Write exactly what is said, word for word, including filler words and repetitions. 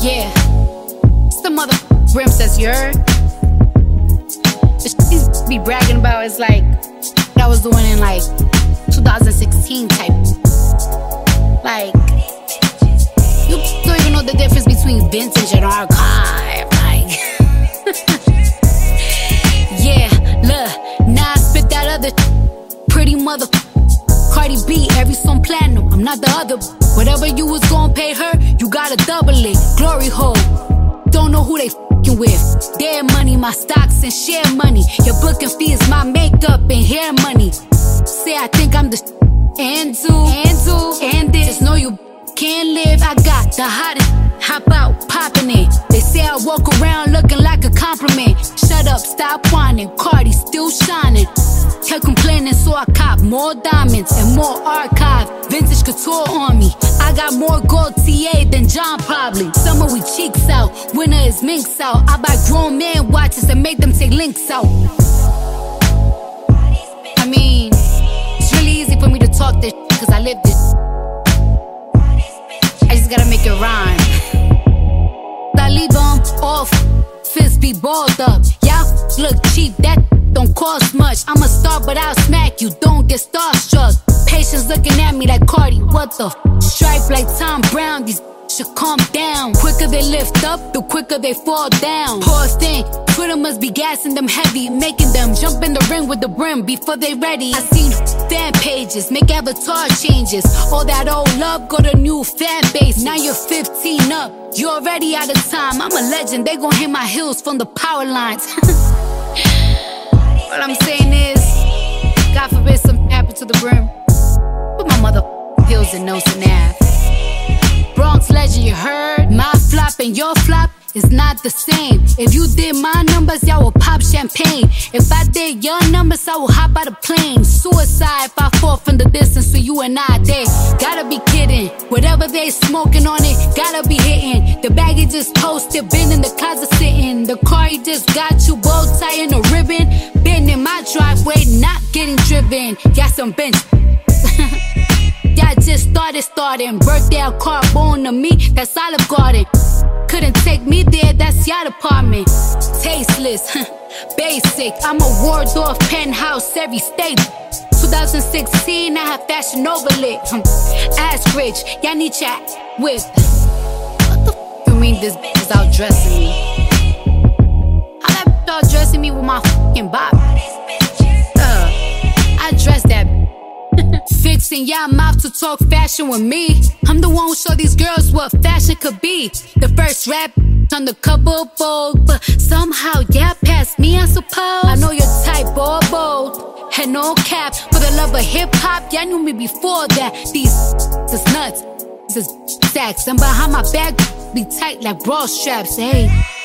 Yeah, it's the mother princess, you heard? The shit these be bragging about is like that I was doing in like two thousand sixteen type. Like, you don't even know the difference between vintage and archive. Like, yeah, look, now I spit that other pretty mother Cardi B, every song platinum. I'm not the other. Whatever you was gon' pay her, you gotta double it. Glory hole, don't know who they f***ing with. Their money, my stocks and share money. Your booking fee is my makeup and hair money. Say I think I'm the sh- and do, and do, and this. Just know you can't live. I got the hottest. Hop out, popping it. They say I walk around looking like a compliment. Shut up, stop whining. Cardi still shining. Kept complaining, so I cop more diamonds and more archive. Vintage couture on me. I got more gold T A than John probably. Summer we cheeks out, winter is minks out. I buy grown man watches and make them take links out. I mean, it's really easy for me to talk this shit cause I live this. I just gotta make it rhyme. I leave them off, fists be balled up. Y'all look cheap, that don't cost much. I'm a star, but I'll smack you, don't get starstruck. Patience looking at me like Cardi, what the f? Stripe like Tom Brown, these should calm down. Quicker they lift up, the quicker they fall down. Poor thing, Twitter must be gassing them heavy, making them jump in the ring with the brim before they ready. I seen fan pages, make avatar changes. All that old love, go to new fan base. Now you're fifteen up, you're already out of time. I'm a legend, they gon' hit my heels from the power lines. What I'm saying is, God forbid something happen to the brim. Put my mother heels in nose and ass. Bronx legend, you heard? My flop and your flop is not the same. If you did my numbers, y'all will pop champagne. If I did your numbers, I will hop out of plane. Suicide if I fall from the distance, so you and I, they gotta be kidding. Whatever they smoking on it, gotta be hitting. The bag he just posted, been in the closet sitting. The car he just got you, bow tie and a ribbon. Been in my driveway, not getting driven. Got some bench. Y'all just started starting. Birthday a car born to me, that's Olive Garden. Couldn't take me there, that's your department. Tasteless, basic. I'm a Waldorf penthouse, every state. twenty sixteen, I had fashion overlit. Ass rich, y'all need chat with. What the f you mean this bitch is out dressing me? How that bitch out dressing me with my fucking bop? Uh, I dress that bitch. Fixing y'all mouth to talk fashion with me. I'm the one who show these girls what fashion could be. The first rap on the cover of Vogue, but somehow y'all passed me, I suppose. I know your type, all bold, had no cap. For the love of hip hop, y'all knew me before that. These is nuts, this is sacks, and behind my back be tight like bra straps. Hey.